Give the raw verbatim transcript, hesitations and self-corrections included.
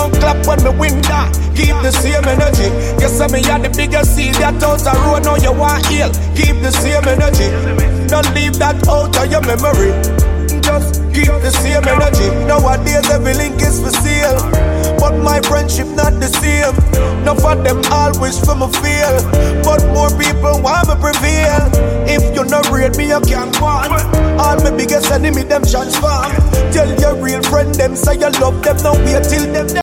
don't clap when me win that. Keep the same energy. Guess I me had the biggest seed that out the road. Now you want heal. Keep the same energy. Don't leave that out of your memory. Just keep the same energy. Nowadays every link is for sale, but my friendship not the same. None of them all wish for me fail, but more people want me prevail. If you not rate me, you can't want. All my biggest enemy them transform. Tell your real friend them say you love them. Now wait till them